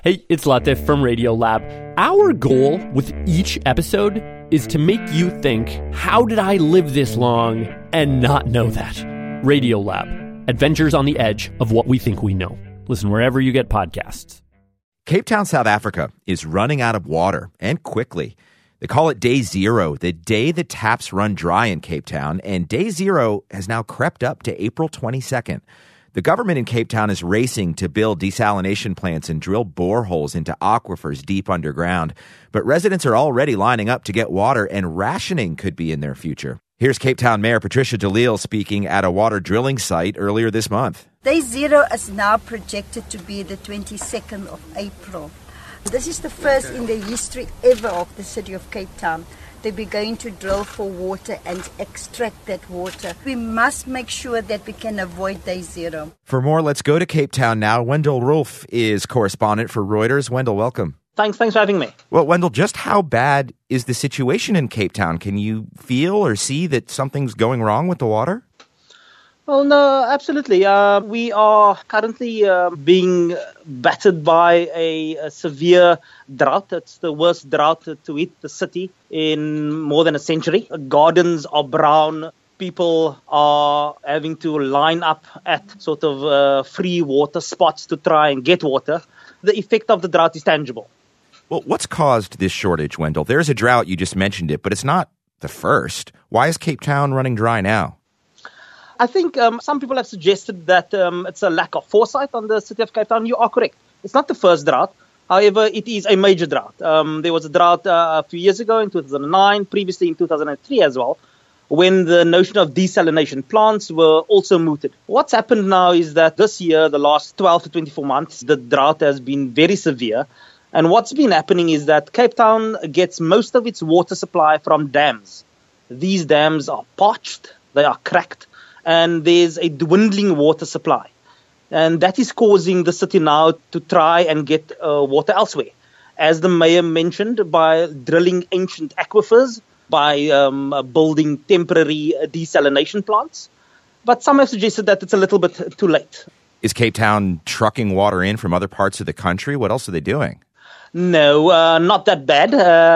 Hey, it's Latif from Radiolab. Our goal with each episode is to make you think, how did I live this long and not know that? Radiolab, adventures on the edge of what we think we know. Listen wherever you get podcasts. Cape Town, South Africa is running out of water, and quickly. They call it Day Zero, the day the taps run dry in Cape Town, and Day Zero has now crept up to April 22nd. The government in Cape Town is racing to build desalination plants and drill boreholes into aquifers deep underground. But residents are already lining up to get water, and rationing could be in their future. Here's Cape Town Mayor Patricia de Lille speaking at a water drilling site earlier this month. Day Zero is now projected to be the 22nd of April. This is the first in the history ever of the city of Cape Town. They'll be going to drill for water and extract that water. We must make sure that we can avoid Day Zero. For more, let's go to Cape Town now. Wendell Rolf is correspondent for Reuters. Wendell, welcome. Thanks for having me. Well, Wendell, just how bad is the situation in Cape Town? Can you feel or see that something's going wrong with the water? Well, no, absolutely. We are currently being battered by a severe drought. It's the worst drought to hit the city in more than a century. Gardens are brown. People are having to line up at sort of free water spots to try and get water. The effect of the drought is tangible. Well, what's caused this shortage, Wendell? There's a drought, you just mentioned it, but it's not the first. Why is Cape Town running dry now? I think some people have suggested that it's a lack of foresight on the city of Cape Town. You are correct. It's not the first drought. However, it is a major drought. There was a drought a few years ago in 2009, previously in 2003 as well, when the notion of desalination plants were also mooted. What's happened now is that this year, the last 12 to 24 months, the drought has been very severe. And what's been happening is that Cape Town gets most of its water supply from dams. These dams are parched, they are cracked, and there's a dwindling water supply. And that is causing the city now to try and get water elsewhere. As the mayor mentioned, by drilling ancient aquifers, by building temporary desalination plants. But some have suggested that it's a little bit too late. Is Cape Town trucking water in from other parts of the country? What else are they doing? No, not that bad.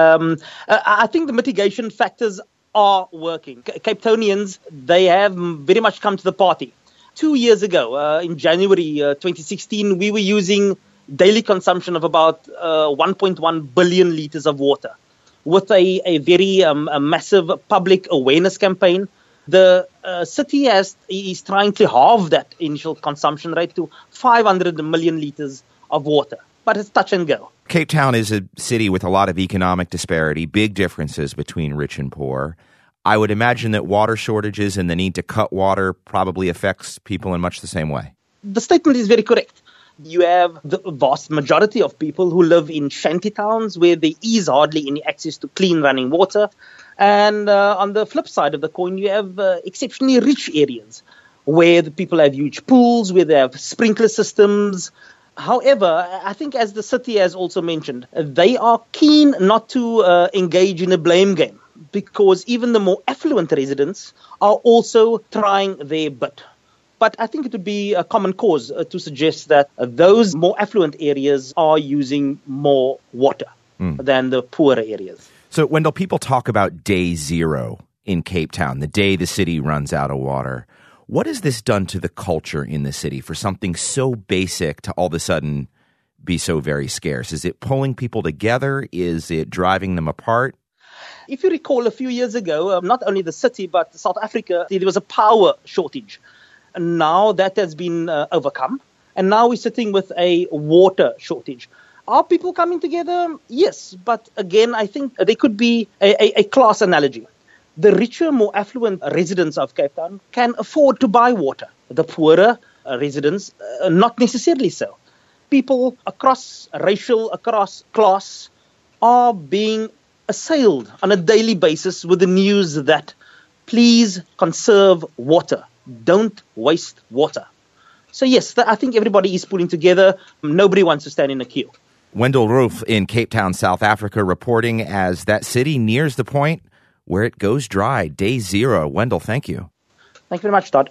I think the mitigation factors are working. Cape Townians, they have very much come to the party. 2 years ago, in January 2016, we were using daily consumption of about 1.1 billion liters of water. With a very massive public awareness campaign, the city is trying to halve that initial consumption rate to 500 million liters of water. But it's touch and go. Cape Town is a city with a lot of economic disparity, big differences between rich and poor. I would imagine that water shortages and the need to cut water probably affects people in much the same way. The statement is very correct. You have the vast majority of people who live in shanty towns where there is hardly any access to clean running water. And on the flip side of the coin, you have exceptionally rich areas where the people have huge pools, where they have sprinkler systems. However, I think as the city has also mentioned, they are keen not to engage in a blame game because even the more affluent residents are also trying their bit. But I think it would be a common cause to suggest that those more affluent areas are using more water than the poorer areas. So, Wendell, people talk about Day Zero in Cape Town, the day the city runs out of water. What has this done to the culture in the city for something so basic to all of a sudden be so very scarce? Is it pulling people together? Is it driving them apart? If you recall a few years ago, not only the city, but South Africa, there was a power shortage. And now that has been overcome. And now we're sitting with a water shortage. Are people coming together? Yes. But again, I think there could be a class analogy. The richer, more affluent residents of Cape Town can afford to buy water. The poorer residents, not necessarily so. People across racial, across class, are being assailed on a daily basis with the news that please conserve water. Don't waste water. So yes, I think everybody is pulling together. Nobody wants to stand in a queue. Wendell Rolf in Cape Town, South Africa, reporting as that city nears the point where it goes dry. Day Zero. Wendell, thank you. Thank you very much, Todd.